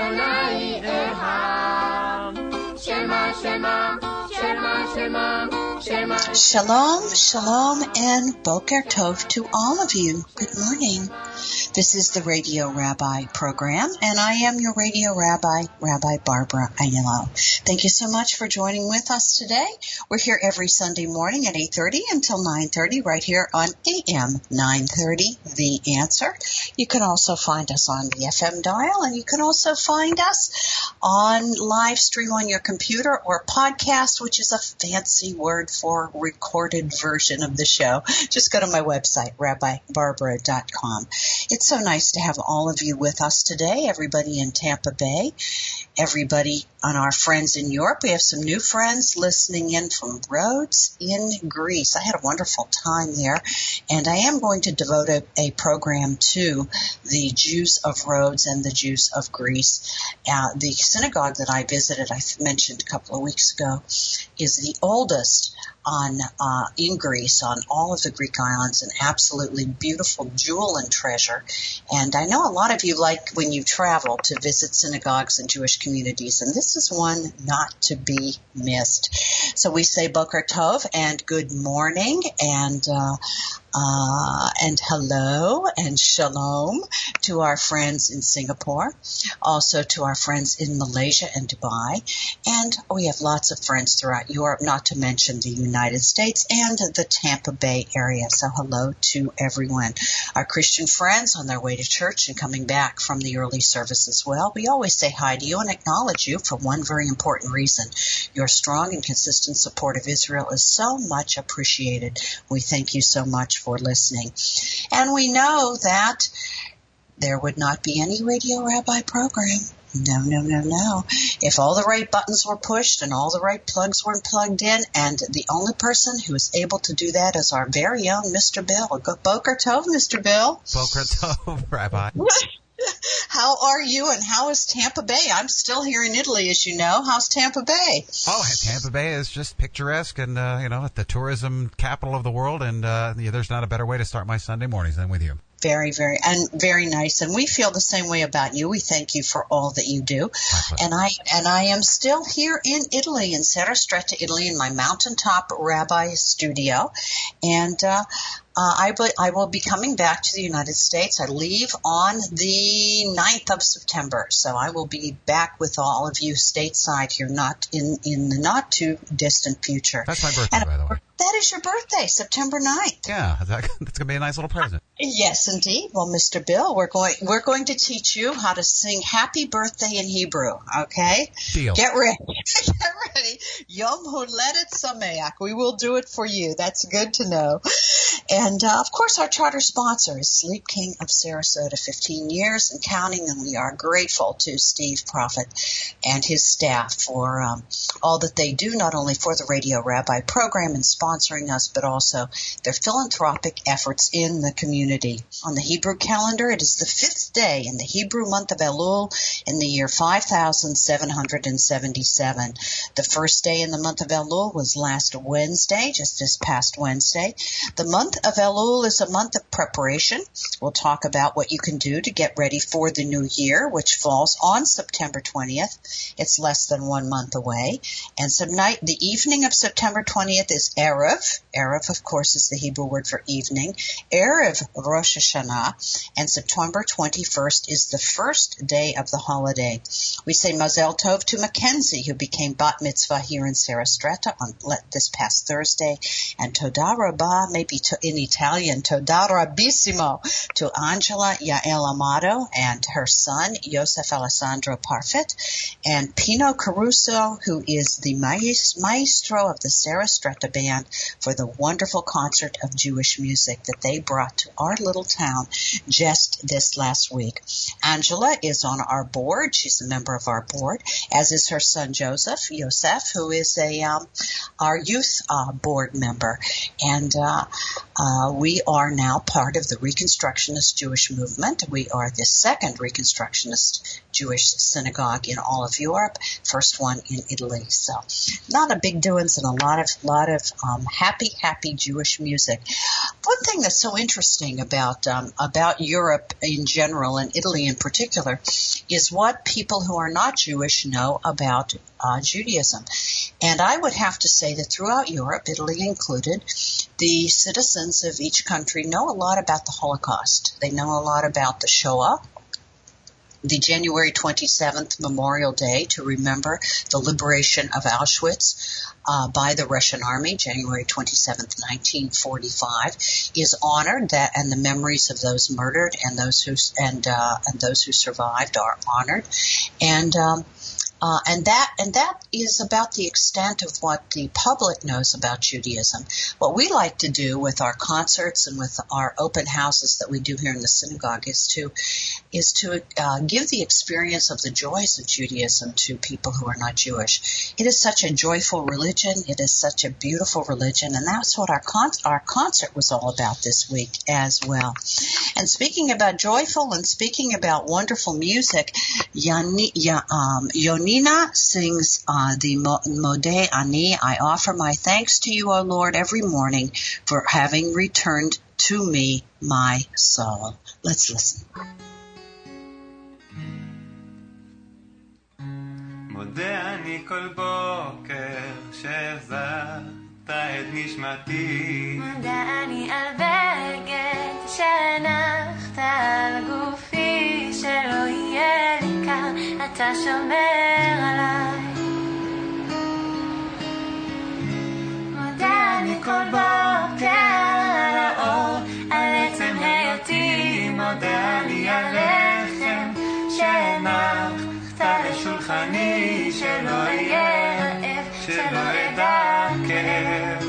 Adonai Echad. Shema, Shema, Shema, Shema, Shema. Shalom, shalom, and Boker Tov to all of you. Good morning. This is the Radio Rabbi program, and I am your Radio Rabbi, Rabbi Barbara Aniello. Thank you so much for joining with us today. We're here every Sunday morning at 8:30 until 9:30 right here on AM 930, The Answer. You can also find us on the FM dial, and you can also find us on live stream on your computer or podcast, which is a fancy word for recorded version of the show. Just go to my website, rabbibarbara.com. It's so nice to have all of you with us today, everybody in Tampa Bay, everybody on our friends in Europe. We have some new friends listening in from Rhodes in Greece. I had a wonderful time there, and I am going to devote a program to the Jews of Rhodes and the Jews of Greece. The synagogue that I visited, I mentioned a couple of weeks ago, is the oldest in Greece, on all of the Greek islands, an absolutely beautiful jewel and treasure. And I know a lot of you like when you travel to visit synagogues and Jewish communities, and this is one not to be missed. So we say Boker Tov and good morning and hello and shalom to our friends in Singapore, also to our friends in Malaysia and Dubai, and we have lots of friends throughout Europe, not to mention the United States and the Tampa Bay area. So hello to everyone. Our Christian friends on their way to church and coming back from the early service as well. We always say hi to you and acknowledge you for one very important reason. Your strong and consistent support of Israel is so much appreciated. We thank you so much for listening. And we know that there would not be any Radio Rabbi program. No. If all the right buttons were pushed and all the right plugs were plugged in, and the only person who is able to do that is our very own Mr. Bill. Boker Tov, Mr. Bill. Boker Tov, Rabbi. How are you, and how is Tampa Bay? I'm still here in Italy, as you know. How's Tampa Bay? Oh, Tampa Bay is just picturesque and, the tourism capital of the world, and there's not a better way to start my Sunday mornings than with you. Very, very nice. And we feel the same way about you. We thank you for all that you do. And I am still here in Italy, in Serra Stretta, Italy, in my mountaintop rabbi studio. And I will be coming back to the United States. I leave on the 9th of September. So I will be back with all of you stateside here, not in the not too distant future. That's my birthday, by the way. That is your birthday, September 9th. Yeah, that's going to be a nice little present. Yes, indeed. Well, Mr. Bill, we're going to teach you how to sing Happy Birthday in Hebrew, okay? Deal. Get ready. Get ready. Yom Holedet Sameach. We will do it for you. That's good to know. And, of course, our charter sponsor is Sleep King of Sarasota, 15 years and counting, and we are grateful to Steve Prophet and his staff for all that they do, not only for the Radio Rabbi program and sponsoring us, but also their philanthropic efforts in the community. On the Hebrew calendar, it is the 5th day in the Hebrew month of Elul in the year 5777. The first day in the month of Elul was last Wednesday, just this past Wednesday. The month of Elul is a month of preparation. We'll talk about what you can do to get ready for the new year, which falls on September 20th. It's less than 1 month away. And the evening of September 20th is Erev. Erev, of course, is the Hebrew word for evening. Erev Rosh Hashanah. And September 21st is the first day of the holiday. We say Mazel Tov to Mackenzie, who became Bat Mitzvah here in Serra Stretta on this past Thursday. And Toda Rabba, maybe in Italian, Toda Rabbissimo, to Angela Yael Amato and her son, Yosef Alessandro Parfit. And Pino Caruso, who is the maestro of the Serra Stretta Band, for the wonderful concert of Jewish music that they brought to our little town just this last week. Angela is on our board. She's a member of our board, as is her son Yosef, who is our youth board member. And we are now part of the Reconstructionist Jewish movement. We are the second Reconstructionist Jewish synagogue in all of Europe, first one in Italy. So not a big doings and a lot of happy Jewish music. One thing that's so interesting about Europe in general and Italy in particular is what people who are not Jewish know about Judaism. And I would have to say that throughout Europe, Italy included, the citizens of each country know a lot about the Holocaust. They know a lot about the Shoah, the January 27th Memorial Day to remember the liberation of Auschwitz by the Russian Army, January 27th, 1945, is honored. That and the memories of those murdered and those who survived are honored, and that is about the extent of what the public knows about Judaism. What we like to do with our concerts and with our open houses that we do here in the synagogue is to give the experience of the joys of Judaism to people who are not Jewish. It is such a joyful religion. It is such a beautiful religion, and that's what our concert was all about this week as well. And speaking about joyful and speaking about wonderful music, Yonina sings the Modeh Ani. I offer my thanks to you, O Lord, every morning for having returned to me my soul. Let's listen. מודה אני כל בוקר שהחזרת את נשמתי מודה אני על בגד שהנחת על גופי שלא יהיה לי קר אתה שומר עליי מודה אני כל בוקר על האור על עצם היותי מודה אני על לחם שהנחת לשולחני שלא יהיה רעב שלא ידע כאב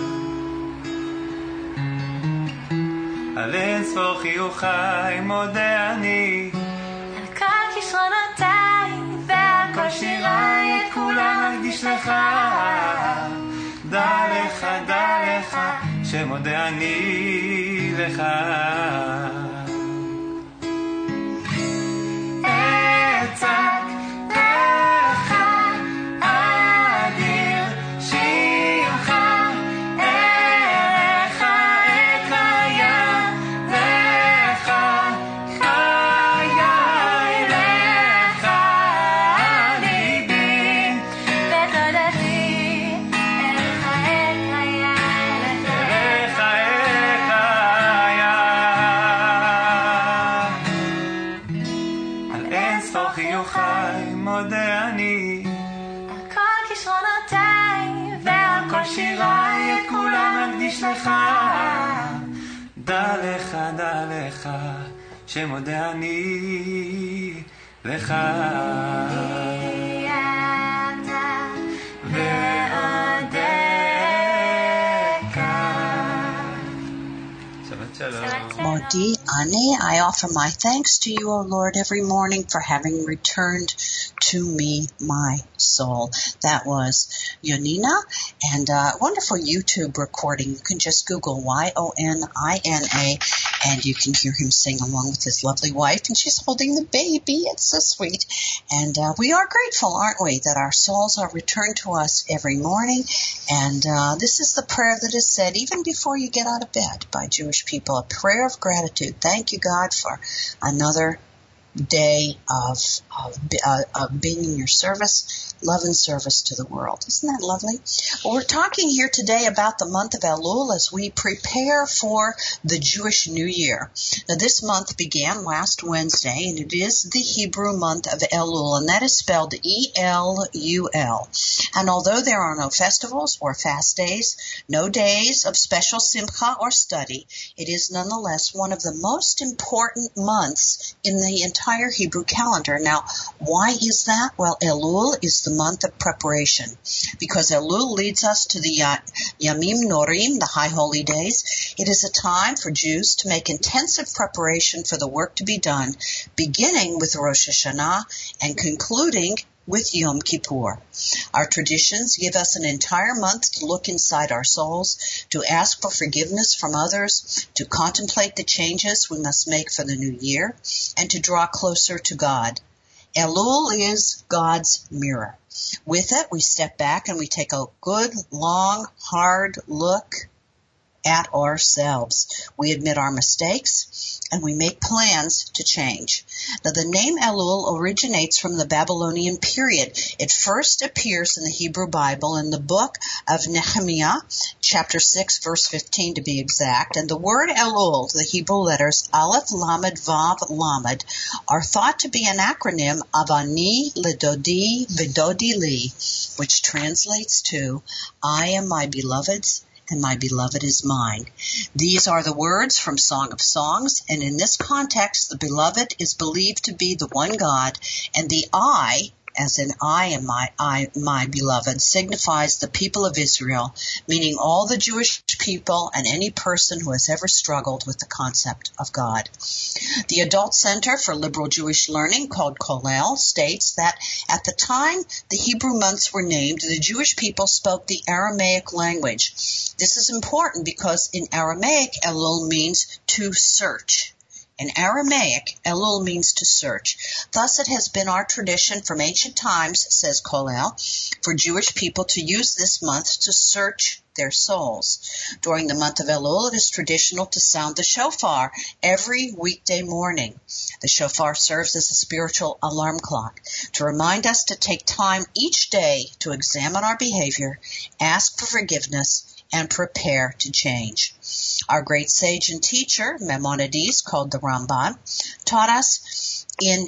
על אין ספור חיוכי מודה אני על כל כישרונותיי ועל כל שיריי את כולם אקדיש לך דע לך שמודה אני לך אצעק דע לך שמודה אני לך Modi Ani, I offer my thanks to you, O Lord, every morning for having returned to me my soul. That was Yonina, and a wonderful YouTube recording. You can just Google Yonina, and you can hear him sing along with his lovely wife, and she's holding the baby. It's so sweet. And we are grateful, aren't we, that our souls are returned to us every morning. And this is the prayer that is said even before you get out of bed by Jewish people, a prayer of gratitude. Thank you, God, for another day of being in your service, love and service to the world. Isn't that lovely? Well, we're talking here today about the month of Elul as we prepare for the Jewish New Year. Now, this month began last Wednesday, and it is the Hebrew month of Elul, and that is spelled E-L-U-L. And although there are no festivals or fast days, no days of special simcha or study, it is nonetheless one of the most important months in the entire Hebrew calendar. Now, why is that? Well, Elul is the month of preparation, because Elul leads us to the Yamim Norim, the high holy days. It is a time for Jews to make intensive preparation for the work to be done, beginning with Rosh Hashanah and concluding with Yom Kippur. Our traditions give us an entire month to look inside our souls, to ask for forgiveness from others, to contemplate the changes we must make for the new year, and to draw closer to God. Elul is God's mirror. With it, we step back and we take a good, long, hard look at ourselves. We admit our mistakes and we make plans to change. Now, the name Elul originates from the Babylonian period. It first appears in the Hebrew Bible in the book of Nehemiah, chapter 6, verse 15 to be exact. And the word Elul, the Hebrew letters Aleph, Lamed, Vav, Lamed, are thought to be an acronym of Ani, Lidodi, Vidodi Li, which translates to, I am my beloved's, and my beloved is mine. These are the words from Song of Songs, and in this context, the beloved is believed to be the one God, and the I, as in I am my beloved, signifies the people of Israel, meaning all the Jewish people and any person who has ever struggled with the concept of God. The Adult Center for Liberal Jewish Learning, called Kollel, states that at the time the Hebrew months were named, the Jewish people spoke the Aramaic language. This is important because in Aramaic, Elul means to search. In Aramaic, Elul means to search. Thus, it has been our tradition from ancient times, says Kollel, for Jewish people to use this month to search their souls. During the month of Elul, it is traditional to sound the shofar every weekday morning. The shofar serves as a spiritual alarm clock to remind us to take time each day to examine our behavior, ask for forgiveness, and prepare to change. Our great sage and teacher, Maimonides, called the Ramban, taught us in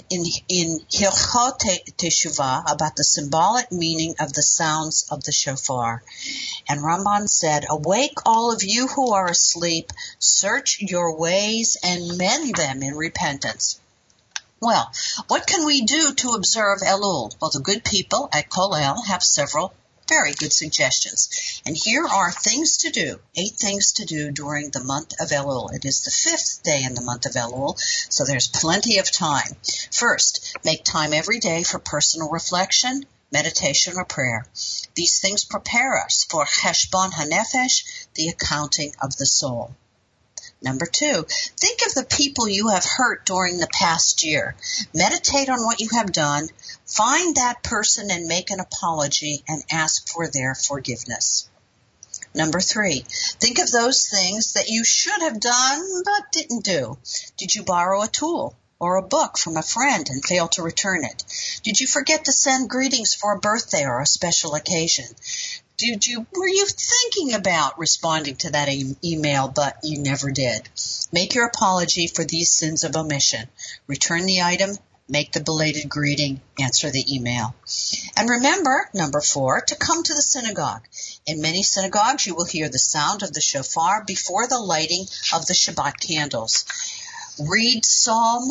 Hilchot Teshuvah about the symbolic meaning of the sounds of the shofar. And Ramban said, awake all of you who are asleep, search your ways and mend them in repentance. Well, what can we do to observe Elul? Well, the good people at Kollel have several very good suggestions. And here are things to do, 8 things to do during the month of Elul. It is the 5th day in the month of Elul, so there's plenty of time. First, make time every day for personal reflection, meditation, or prayer. These things prepare us for Heshbon HaNefesh, the accounting of the soul. Number 2, think of the people you have hurt during the past year. Meditate on what you have done. Find that person and make an apology and ask for their forgiveness. Number 3, think of those things that you should have done but didn't do. Did you borrow a tool or a book from a friend and fail to return it? Did you forget to send greetings for a birthday or a special occasion? Were you thinking about responding to that email, but you never did? Make your apology for these sins of omission. Return the item, make the belated greeting, answer the email. And remember, number 4, to come to the synagogue. In many synagogues, you will hear the sound of the shofar before the lighting of the Shabbat candles. Read Psalm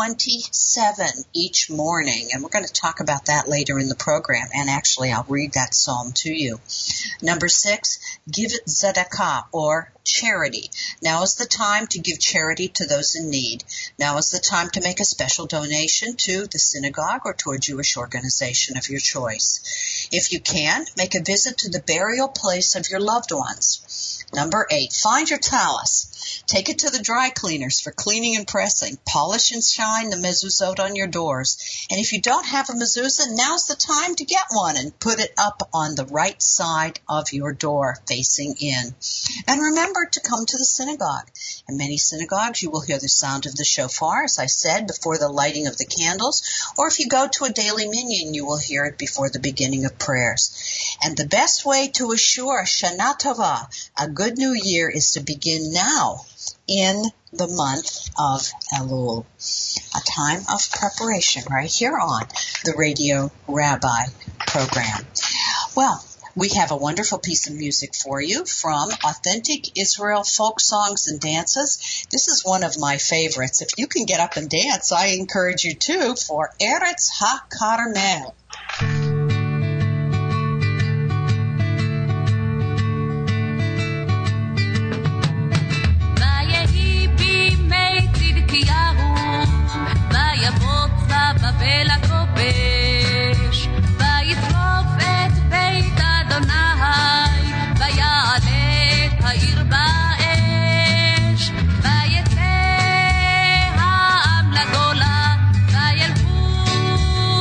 27 each morning, and we're going to talk about that later in the program, and actually I'll read that psalm to you. Number 6, give tzedakah, or charity. Now is the time to give charity to those in need. Now is the time to make a special donation to the synagogue or to a Jewish organization of your choice. If you can, make a visit to the burial place of your loved ones. Number 8, find your talus. Take it to the dry cleaners for cleaning and pressing. Polish and shine the mezuzot on your doors. And if you don't have a mezuzah, now's the time to get one and put it up on the right side of your door, facing in. And remember to come to the synagogue. In many synagogues, you will hear the sound of the shofar, as I said, before the lighting of the candles. Or if you go to a daily minyan, you will hear it before the beginning of prayers. And the best way to assure Shana Tova, a good new year, is to begin now in the month of Elul, a time of preparation right here on the Radio Rabbi program. Well, we have a wonderful piece of music for you from Authentic Israel Folk Songs and Dances. This is one of my favorites. If you can get up and dance, I encourage you to, for Eretz HaKarmel. בבל הכובש, ויטרוף את בית אדוני, ויעלה את העיר באש, ויצא העם לגולה, וילכו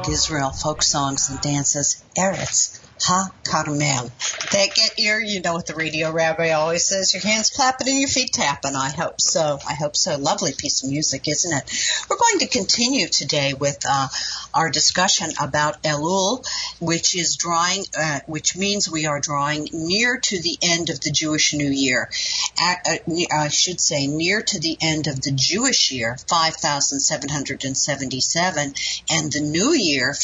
Music Israel, folk songs and dances, Eretz HaKarmel. That get ear, you know what the radio rabbi always says, your hands clapping and your feet tapping. I hope so. Lovely piece of music, isn't it? We're going to continue today with our discussion about Elul, which means we are drawing near to the end of the Jewish New Year. I should say near to the end of the Jewish year, 5,777, and the New Year,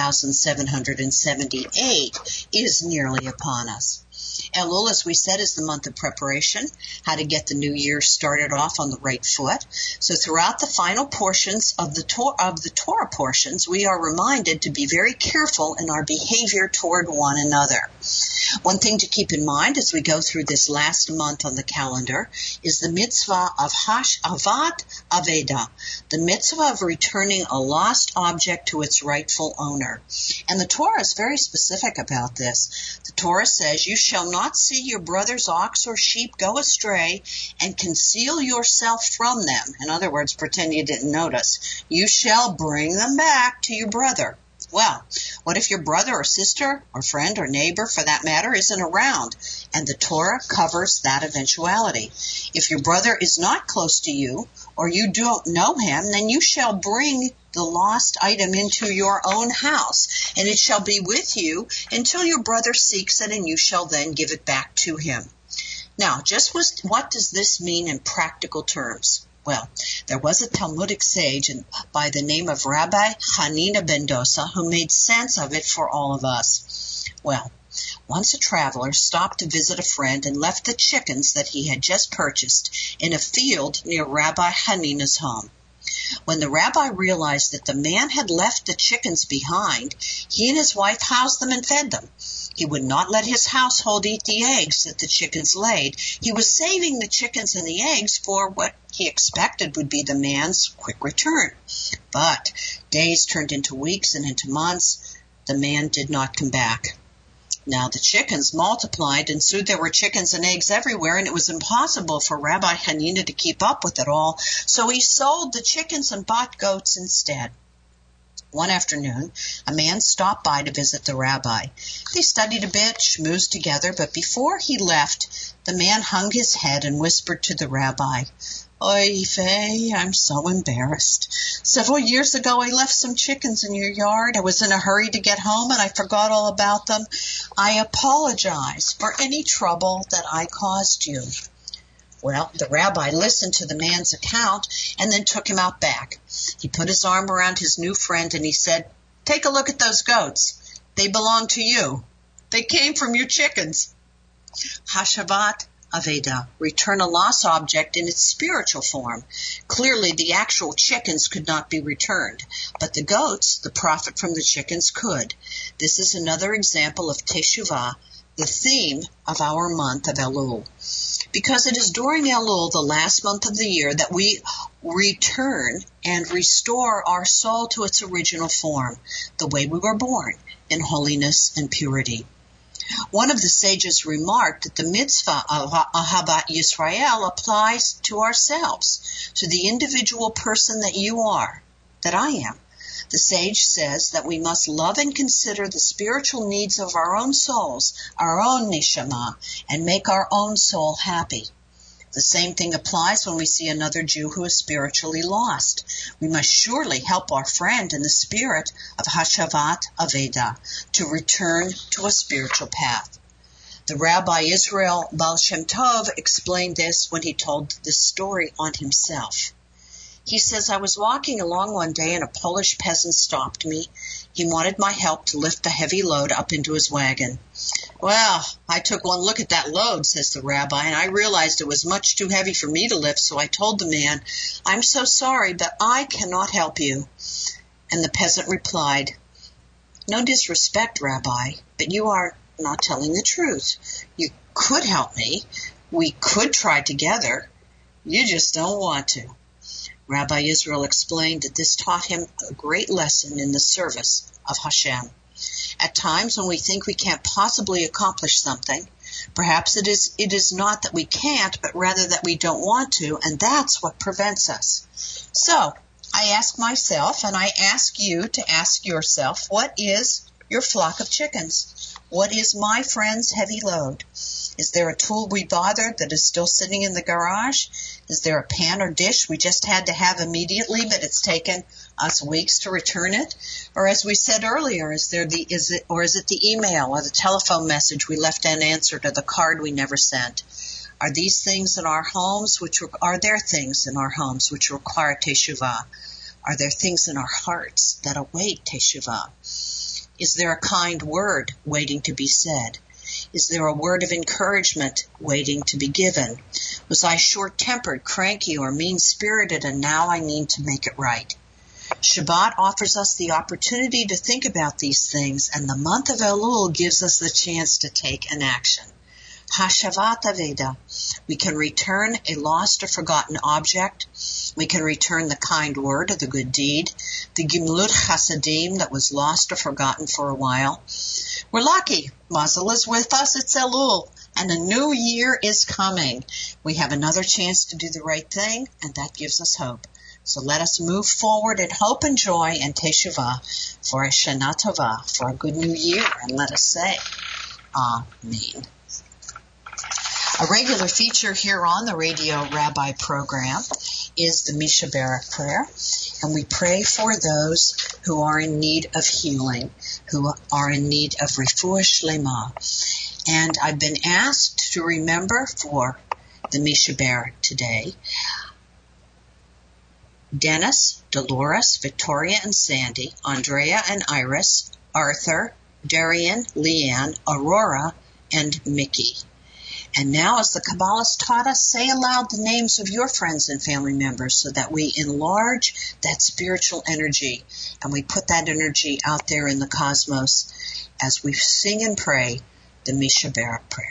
5,778. Is nearly upon us. Elul, as we said, is the month of preparation, how to get the new year started off on the right foot. So throughout the final portions of the Torah portions, we are reminded to be very careful in our behavior toward one another. One thing to keep in mind as we go through this last month on the calendar is the mitzvah of Hashavat Aveda, the mitzvah of returning a lost object to its rightful owner. And the Torah is very specific about this. The Torah says, you shall not see your brother's ox or sheep go astray and conceal yourself from them. In other words, pretend you didn't notice. You shall bring them back to your brother. Well, what if your brother or sister or friend or neighbor, for that matter, isn't around? And the Torah covers that eventuality. If your brother is not close to you or you don't know him, then you shall bring the lost item into your own house, and it shall be with you until your brother seeks it, and you shall then give it back to him. Now, what does this mean in practical terms? Well, there was a Talmudic sage by the name of Rabbi Hanina ben Dosa who made sense of it for all of us. Well, once a traveler stopped to visit a friend and left the chickens that he had just purchased in a field near Rabbi Hanina's home. When the rabbi realized that the man had left the chickens behind, he and his wife housed them and fed them. He would not let his household eat the eggs that the chickens laid. He was saving the chickens and the eggs for what he expected would be the man's quick return. But days turned into weeks and into months. The man did not come back. Now the chickens multiplied, and soon there were chickens and eggs everywhere, and it was impossible for Rabbi Hanina to keep up with it all, so he sold the chickens and bought goats instead. One afternoon, a man stopped by to visit the rabbi. They studied a bit, schmoozed together, but before he left, the man hung his head and whispered to the rabbi, Oy vey, I'm so embarrassed. Several years ago, I left some chickens in your yard. I was in a hurry to get home, and I forgot all about them. I apologize for any trouble that I caused you. Well, the rabbi listened to the man's account and then took him out back. He put his arm around his new friend and he said, Take a look at those goats. They belong to you. They came from your chickens. Hashavat Aveda, return a lost object in its spiritual form. Clearly, the actual chickens could not be returned, but the goats, the profit from the chickens, could. This is another example of Teshuvah, the theme of our month of Elul. Because it is during Elul, the last month of the year, that we return and restore our soul to its original form, the way we were born, in holiness and purity. One of the sages remarked that the mitzvah of Ahavat Yisrael applies to ourselves, to the individual person that you are, that I am. The sage says that we must love and consider the spiritual needs of our own souls, our own neshama, and make our own soul happy. The same thing applies when we see another Jew who is spiritually lost. We must surely help our friend in the spirit of Hashavat Aveda to return to a spiritual path. The Rabbi Israel Baal Shem Tov explained this when he told this story on himself. He says, I was walking along one day and a Polish peasant stopped me. He wanted my help to lift a heavy load up into his wagon. Well, I took one look at that load, says the rabbi, and I realized it was much too heavy for me to lift, so I told the man, I'm so sorry, but I cannot help you. And the peasant replied, No disrespect, Rabbi, but you are not telling the truth. You could help me. We could try together. You just don't want to. Rabbi Israel explained that this taught him a great lesson in the service of Hashem. At times when we think we can't possibly accomplish something, perhaps it is not that we can't, but rather that we don't want to, and that's what prevents us. So, I ask myself, and I ask you to ask yourself, what is your flock of chickens? What is my friend's heavy load? Is there a tool we bothered that is still sitting in the garage? Is there a pan or dish we just had to have immediately, but it's taken us weeks to return it? Or as we said earlier, is it the email or the telephone message we left unanswered or the card we never sent? Are these things in our homes are there things in our homes which require teshuvah? Are there things in our hearts that await teshuvah? Is there a kind word waiting to be said? Is there a word of encouragement waiting to be given? Was I short-tempered, cranky, or mean-spirited, and now I mean to make it right? Shabbat offers us the opportunity to think about these things, and the month of Elul gives us the chance to take an action. Hashavat Aveda. We can return a lost or forgotten object. We can return the kind word or the good deed, the Gimlut Chasadim that was lost or forgotten for a while. We're lucky. Mazel is with us. It's Elul, and a new year is coming. We have another chance to do the right thing, and that gives us hope. So let us move forward in hope and joy and teshuvah for a Shana Tova, for a good new year, and let us say, Amen. A regular feature here on the Radio Rabbi program is the Misha Barak prayer, and we pray for those who are in need of healing, who are in need of refuah shlema. And I've been asked to remember for the Misha Barak today Dennis, Dolores, Victoria and Sandy, Andrea and Iris, Arthur, Darian, Leanne, Aurora, and Mickey. And now, as the Kabbalist taught us, say aloud the names of your friends and family members so that we enlarge that spiritual energy and we put that energy out there in the cosmos as we sing and pray the Misha Barak prayer.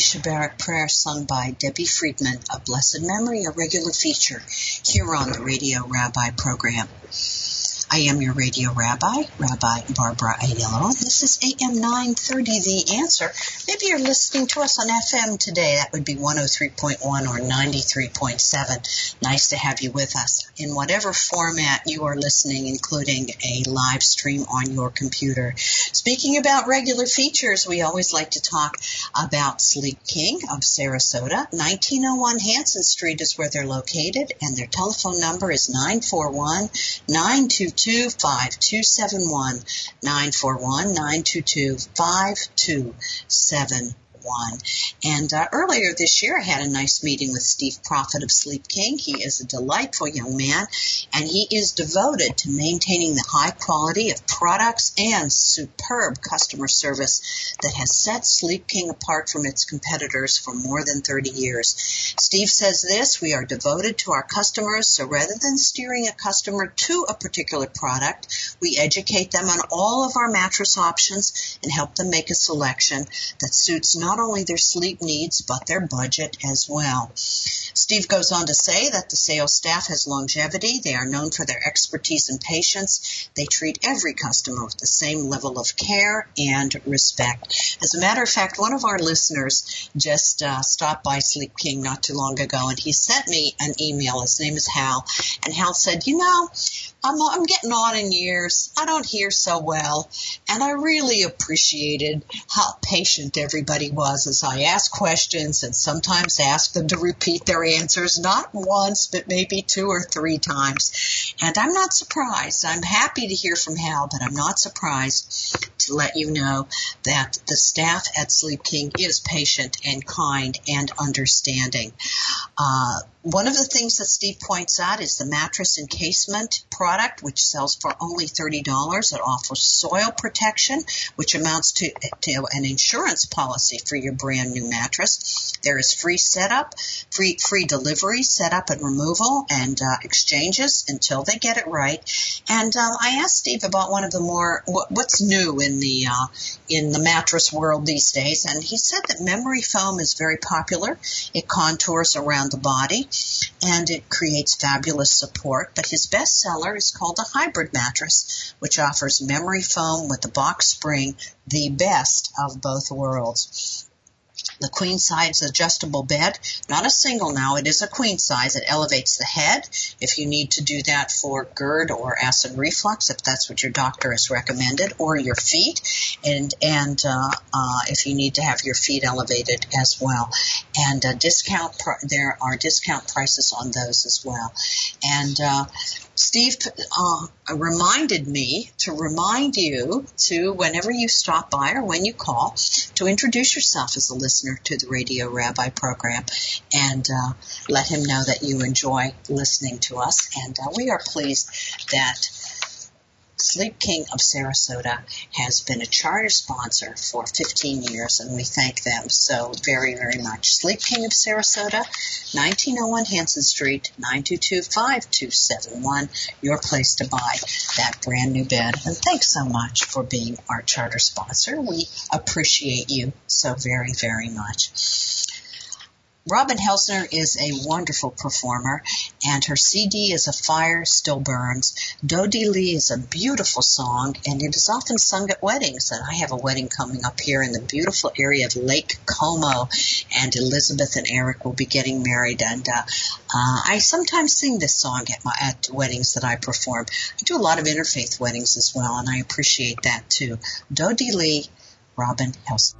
Shabbat prayer sung by Debbie Friedman of Blessed Memory, a regular feature here on the Radio Rabbi program. I am your Radio Rabbi, Rabbi Barbara Aiello. This is AM 930, The Answer. Maybe you're listening to us on FM today. That would be 103.1 or 93.7. Nice to have you with us in whatever format you are listening, including a live stream on your computer. Speaking about regular features, we always like to talk about Sleep King of Sarasota. 1901 Hanson Street is where they're located, and their telephone number is 941-922-5271, 941-922-5271. And earlier this year, I had a nice meeting with Steve Prophet of Sleep King. He is a delightful young man, and he is devoted to maintaining the high quality of products and superb customer service that has set Sleep King apart from its competitors for more than 30 years. Steve says this: we are devoted to our customers, so rather than steering a customer to a particular product, we educate them on all of our mattress options and help them make a selection that suits not only their sleep needs, but their budget as well. Steve goes on to say that the sales staff has longevity. They are known for their expertise and patience. They treat every customer with the same level of care and respect. As a matter of fact, one of our listeners just stopped by Sleep King not too long ago, and he sent me an email. His name is Hal, and Hal said, you know, I'm getting on in years. I don't hear so well, and I really appreciated how patient everybody was as I asked questions and sometimes asked them to repeat their answers, not once, but maybe 2 or 3 times. And I'm not surprised. I'm happy to hear from Hal, but I'm not surprised to let you know that the staff at Sleep King is patient and kind and understanding. One of the things that Steve points out is the mattress encasement product, which sells for only $30. It offers soil protection, which amounts to an insurance policy for your brand new mattress. There is free setup, free delivery, setup and removal, and exchanges until they get it right. And I asked Steve about one of the what's new in the mattress world these days, and he said that memory foam is very popular. It contours around the body, and it creates fabulous support. But his best seller is called a hybrid mattress, which offers memory foam with a box spring, the best of both worlds. The queen size adjustable bed, not a single now, it is a queen size. It elevates the head if you need to do that for GERD or acid reflux, if that's what your doctor has recommended, or your feet, and if you need to have your feet elevated as well. And there are discount prices on those as well. And Steve reminded me to remind you to, whenever you stop by or when you call, to introduce yourself as a listener to the Radio Rabbi program and let him know that you enjoy listening to us. And we are pleased that Sleep King of Sarasota has been a charter sponsor for 15 years, and we thank them so very, very much. Sleep King of Sarasota, 1901 Hanson Street, 922-5271, your place to buy that brand new bed. And thanks so much for being our charter sponsor. We appreciate you so very, very much. Robin Helsner is a wonderful performer, and her CD is A Fire Still Burns. Dodi Lee is a beautiful song, and it is often sung at weddings. And I have a wedding coming up here in the beautiful area of Lake Como, and Elizabeth and Eric will be getting married. And I sometimes sing this song at weddings that I perform. I do a lot of interfaith weddings as well, and I appreciate that too. Dodi Lee, Robin Helsner.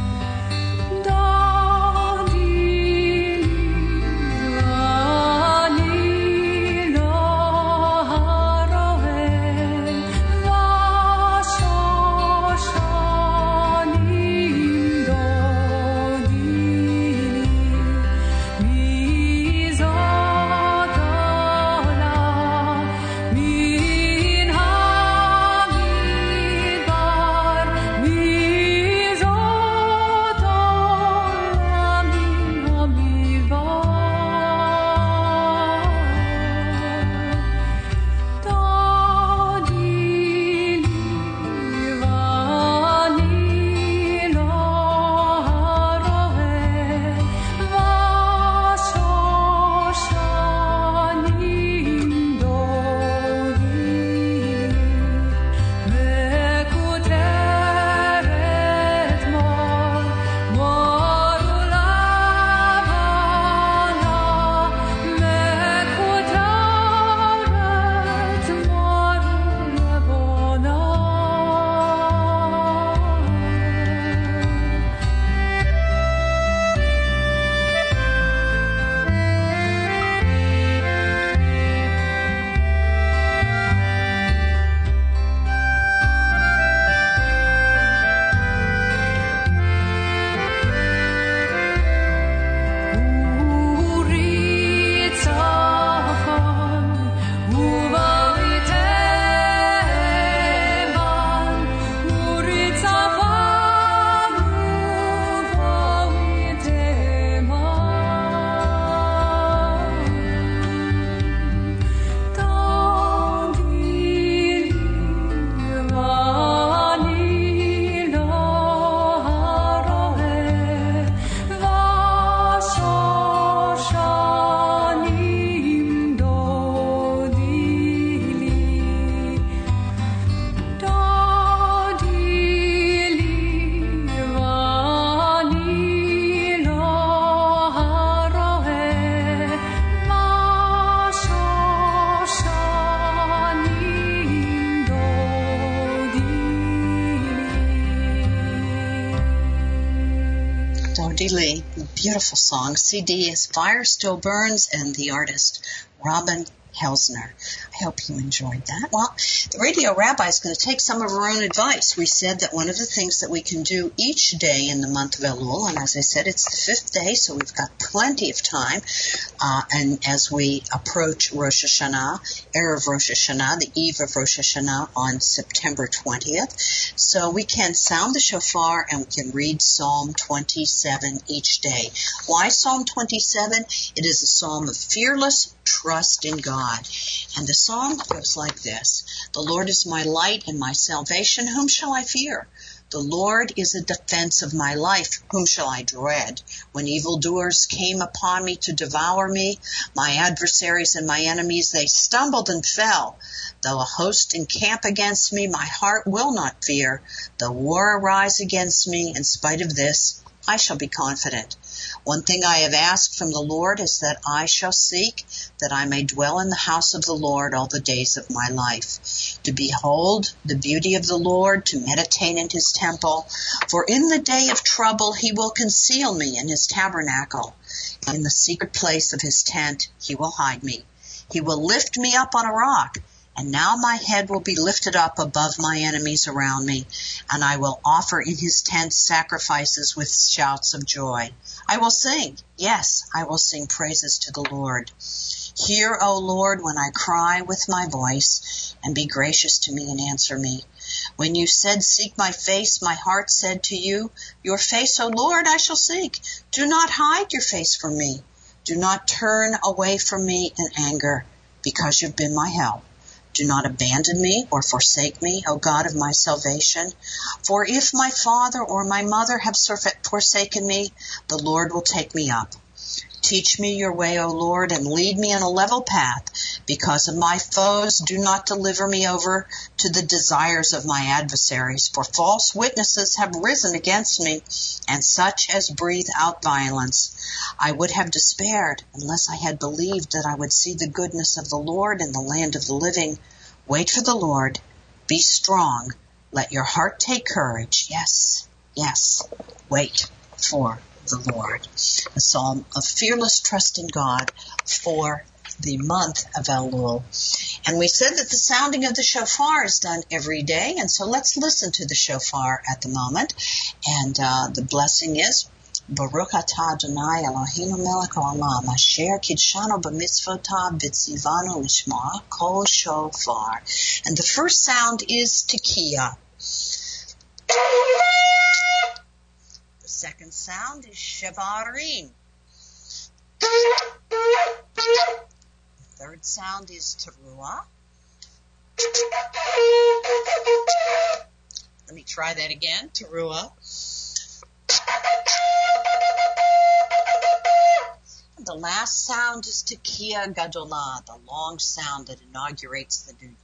Da C.D. Lee. Beautiful song. CD is Fire Still Burns, and the artist Robin Helsner. I hope you enjoyed that. Well, the Radio Rabbi is going to take some of our own advice. We said that one of the things that we can do each day in the month of Elul, and as I said, it's the 5th day, so we've got plenty of time. And as we approach Rosh Hashanah, Erev Rosh Hashanah, the eve of Rosh Hashanah on September 20th, so we can sound the shofar and we can read Psalm 27 each day. Why Psalm 27? It is a psalm of fearless trust in God. And the song goes like this. The Lord is my light and my salvation. Whom shall I fear? The Lord is a defense of my life. Whom shall I dread? When evildoers came upon me to devour me, my adversaries and my enemies, they stumbled and fell. Though a host encamp against me, my heart will not fear. Though war arise against me, in spite of this, I shall be confident. One thing I have asked from the Lord is that I shall seek, that I may dwell in the house of the Lord all the days of my life, to behold the beauty of the Lord, to meditate in his temple. For in the day of trouble he will conceal me in his tabernacle. In the secret place of his tent he will hide me. He will lift me up on a rock. And now my head will be lifted up above my enemies around me, and I will offer in his tent sacrifices with shouts of joy. I will sing, yes, I will sing praises to the Lord. Hear, O Lord, when I cry with my voice, and be gracious to me and answer me. When you said, seek my face, my heart said to you, your face, O Lord, I shall seek. Do not hide your face from me. Do not turn away from me in anger, because you've been my help. Do not abandon me or forsake me, O God of my salvation. For if my father or my mother have forsaken me, the Lord will take me up. Teach me your way, O Lord, and lead me in a level path. Because of my foes, do not deliver me over to the desires of my adversaries. For false witnesses have risen against me, and such as breathe out violence. I would have despaired unless I had believed that I would see the goodness of the Lord in the land of the living. Wait for the Lord. Be strong. Let your heart take courage. Yes, yes. Wait for the Lord. A psalm of fearless trust in God for the month of Elul. And we said that the sounding of the shofar is done every day, and so let's listen to the shofar at the moment. And the blessing is, Baruch atah Adonai Eloheinu melech haolam, asher kidshanu b'mitzvotav v'tzivanu lishma kol shofar. And the first sound is tekiah. The second sound is shevarim. The third sound is teruah. Let me try that again. Teruah. The last sound is tekiah gadolah, the long sound that inaugurates the new year.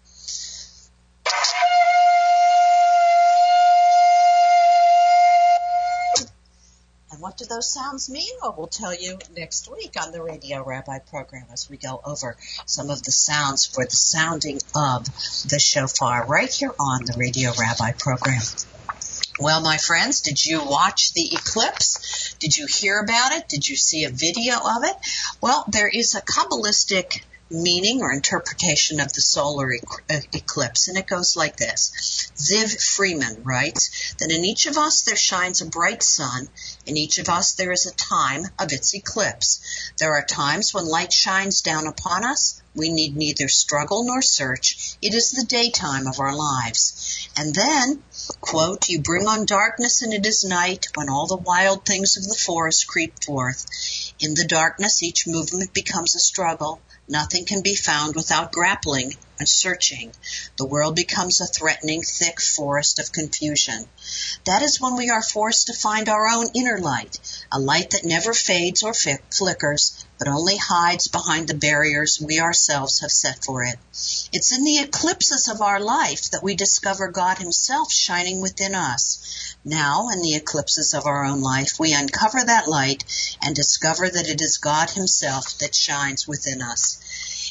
And what do those sounds mean? Well, we'll tell you next week on the Radio Rabbi program as we go over some of the sounds for the sounding of the shofar right here on the Radio Rabbi program. Well, my friends, did you watch the eclipse? Did you hear about it? Did you see a video of it? Well, there is a Kabbalistic meaning or interpretation of the solar eclipse, and it goes like this. Ziv Freeman writes that in each of us there shines a bright sun. In each of us there is a time of its eclipse. There are times when light shines down upon us. We need neither struggle nor search. It is the daytime of our lives. And then, quote, you bring on darkness and it is night when all the wild things of the forest creep forth. In the darkness each movement becomes a struggle. Nothing can be found without grappling and searching. The world becomes a threatening, thick forest of confusion. That is when we are forced to find our own inner light, a light that never fades or flickers, but only hides behind the barriers we ourselves have set for it. It's in the eclipses of our life that we discover God Himself shining within us. Now, in the eclipses of our own life, we uncover that light and discover that it is God Himself that shines within us.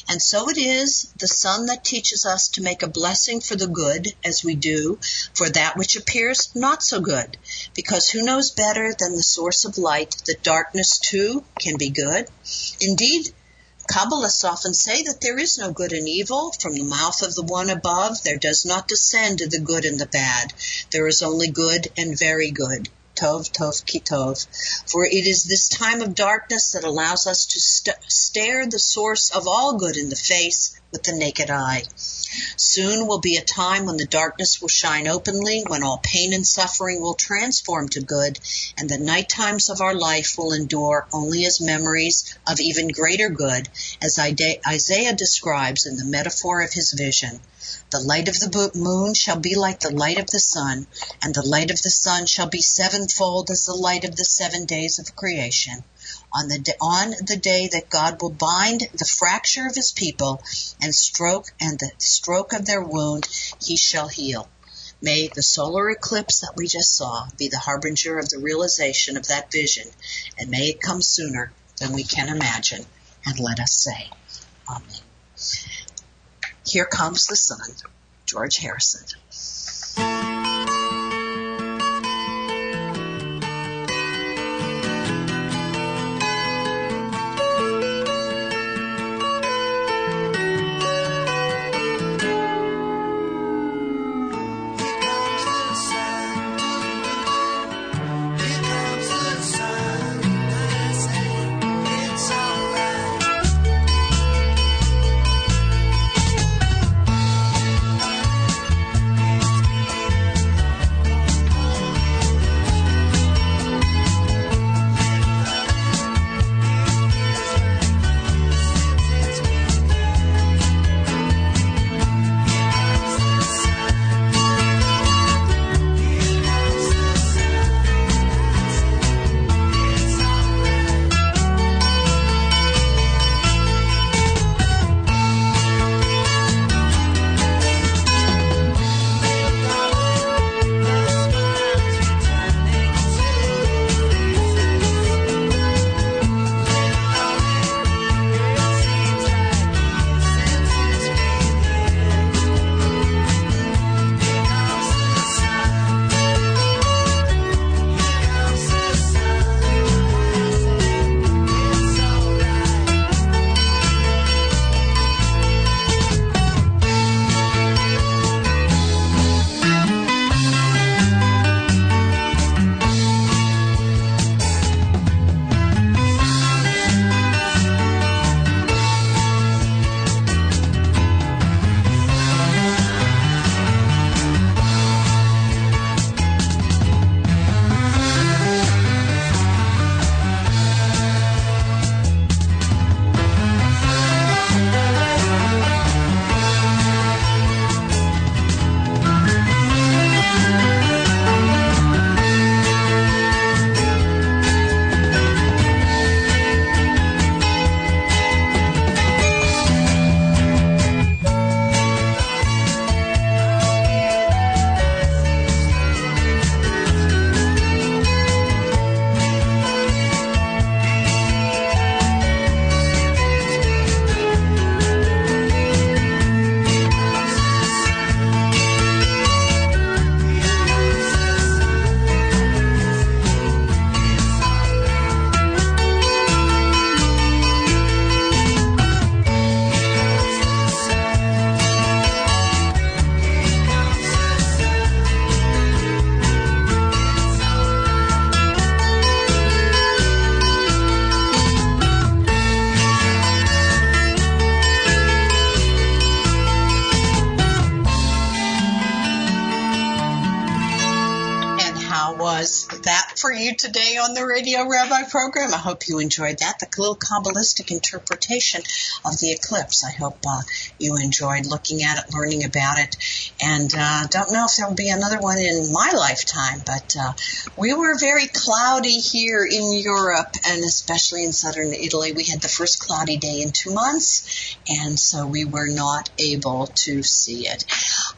And so it is the sun that teaches us to make a blessing for the good as we do for that which appears not so good, because who knows better than the source of light that darkness too can be good? Indeed, Kabbalists often say that there is no good and evil. From the mouth of the one above, there does not descend the good and the bad. There is only good and very good. Tov, tov, ki tov. For it is this time of darkness that allows us to stare the source of all good in the face with the naked eye. Soon will be a time when the darkness will shine openly, when all pain and suffering will transform to good, and the night times of our life will endure only as memories of even greater good, as Isaiah describes in the metaphor of his vision. The light of the moon shall be like the light of the sun, and the light of the sun shall be sevenfold as the light of the 7 days of creation. On the day that God will bind the fracture of his people and the stroke of their wound, he shall heal. May the solar eclipse that we just saw be the harbinger of the realization of that vision, and may it come sooner than we can imagine. And let us say, Amen. Here Comes the Sun, George Harrison. For you today on the Radio Rabbi program. I hope you enjoyed that, the little Kabbalistic interpretation of the eclipse. I hope you enjoyed looking at it, learning about it, and don't know if there will be another one in my lifetime, but we were very cloudy here in Europe, and especially in southern Italy. We had the first cloudy day in 2 months, and so we were not able to see it.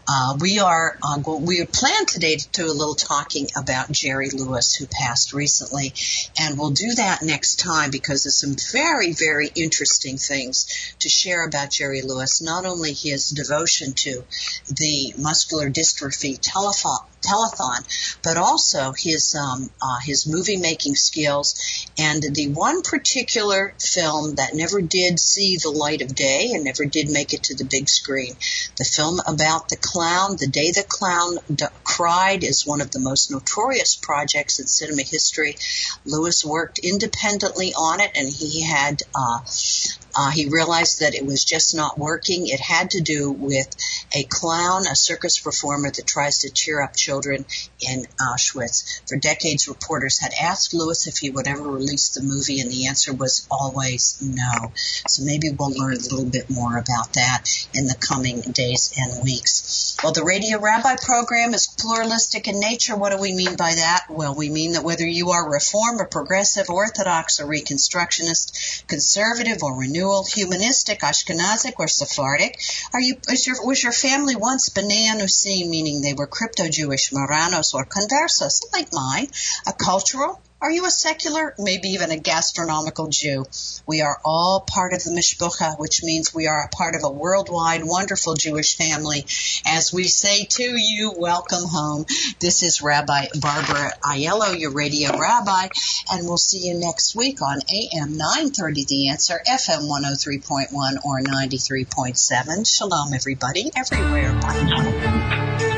We plan today to do a little talking about Jerry Lewis, who passed recently, and we'll do that next time because there's some very, very interesting things to share about Jerry Lewis, not only his devotion to the muscular dystrophy telethon, but also his movie-making skills, and the one particular film that never did see the light of day and never did make it to the big screen. The film about the clown, The Day the Clown Cried, is one of the most notorious projects in cinema history. Lewis worked independently on it, and he realized that it was just not working. It had to do with a clown, a circus performer that tries to cheer up children in Auschwitz. For decades, reporters had asked Lewis if he would ever release the movie, and the answer was always no. So maybe we'll learn a little bit more about that in the coming days and weeks. Well, the Radio Rabbi program is pluralistic in nature. What do we mean by that? Well, we mean that whether you are Reform or Progressive, Orthodox or Reconstructionist, Conservative or Renewal, Humanistic, Ashkenazic or Sephardic, was your family once B'nai Anusim, meaning they were crypto-Jewish, Marranos or Conversos, like mine, a cultural? Are you a secular, maybe even a gastronomical Jew? We are all part of the Mishpucha, which means we are a part of a worldwide, wonderful Jewish family. As we say to you, welcome home. This is Rabbi Barbara Aiello, your radio rabbi, and we'll see you next week on AM 930 The Answer, FM 103.1 or 93.7. Shalom, everybody, everywhere. Bye now.